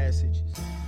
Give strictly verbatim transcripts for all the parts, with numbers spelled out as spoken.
messages.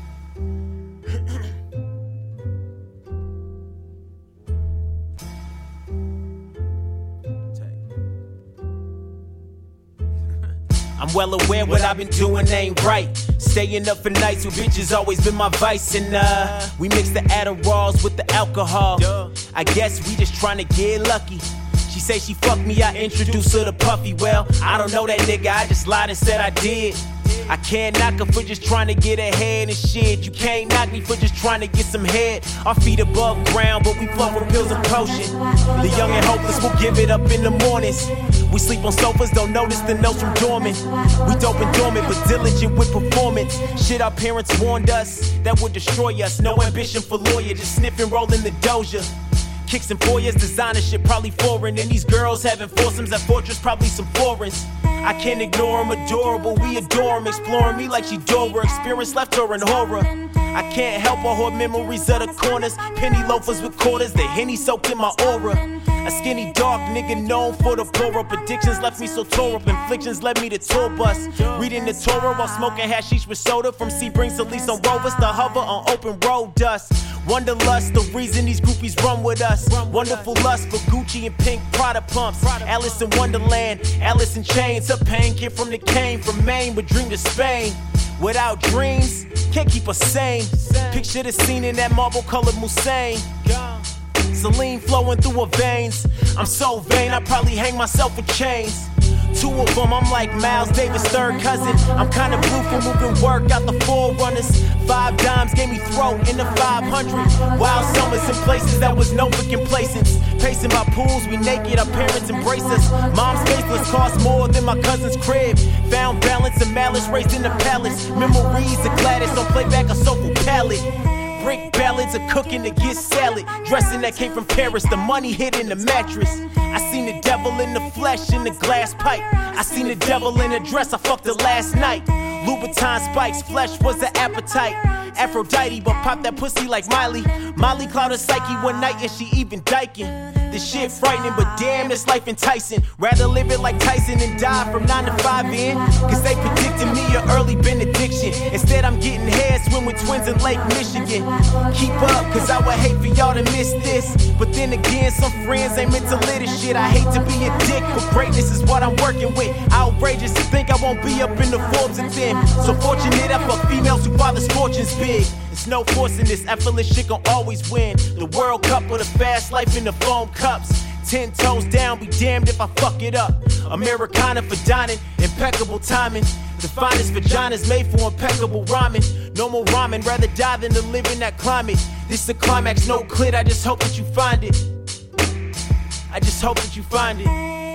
I'm well aware what I've been doing ain't right. Staying up for nights with bitches always been my vice. And uh, we mix the Adderalls with the alcohol. I guess we just tryna get lucky. She say she fucked me, I introduced her to Puffy. Well, I don't know that nigga, I just lied and said I did. I can't knock her for just trying to get ahead and shit. You can't knock me for just trying to get some head. Our feet above ground, but we flow with pills and potion. The young and hopeless will give it up in the mornings. We sleep on sofas, don't notice the notes from dormant. We dope and dormant, but diligent with performance. Shit our parents warned us, that would destroy us. No ambition for lawyer, just sniff and roll in the doja. Kicks and foyers, designer shit probably foreign. And these girls having foursomes at Fortress, probably some foreigns. I can't ignore them, adorable, we adore them. Exploring me like she Dora, experience left her in horror. I can't help her hoard memories of the corners. Penny loafers with quarters, the Henny soaked in my aura. A skinny dark nigga known for the pour up. Addictions left me so tore up, inflictions led me to tour bus. Reading the Torah while smoking hashish with soda. From Sebring to Lease on Rovers to hover on open road dust. Wanderlust, the reason these groupies run with us. Wonderful lust for Gucci and pink Prada pumps. Alice in Wonderland, Alice in Chains. Her pain came from the cane, from Maine, but dream to Spain. Without dreams, can't keep us sane. Picture the scene in that marble-colored Moussain. Saline flowing through her veins. I'm so vain, I probably hang myself with chains. Two of them, I'm like Miles Davis' third cousin. I'm kinda blue for moving work out the forerunners. Five dimes gave me throat in the five hundred. Wild summers in places that was no for complacence. Pacing by pools, we naked, our parents embrace us. Mom's faceless cost more than my cousin's crib. Found balance and malice raised in the palace. Memories of Gladys on playback, a soulful palette. Brick ballads of cooking to get salad. Dressing that came from Paris, the money hid in the mattress. I seen the devil in the flesh in the glass pipe. I seen the devil in a dress, I fucked her last night. Louboutin spikes, flesh was the appetite. Aphrodite, but pop that pussy like Miley. Molly clouded psyche one night and she even dyking. This shit frightening, but damn, this life enticing. Rather live it like Tyson and die from nine to five in. Cause they predicted me an early benediction. Instead I'm getting head, swim with twins in Lake Michigan. Keep up, cause I would hate for y'all to miss this. But then again, some friends ain't meant to live this shit. I hate to be a dick, but greatness is what I'm working with. Outrageous to think I won't be up in the Forbes and them. So fortunate I fuck females who father's fortune's big. There's no forcing this, effortless shit gon' always win. The World Cup or the fast life in the foam cups. Ten toes down, be damned if I fuck it up. Americana for dining, impeccable timing. The finest vaginas made for impeccable rhyming. No more rhyming, rather die than to live in that climate. This the climax, no clit, I just hope that you find it. I just hope that you find it.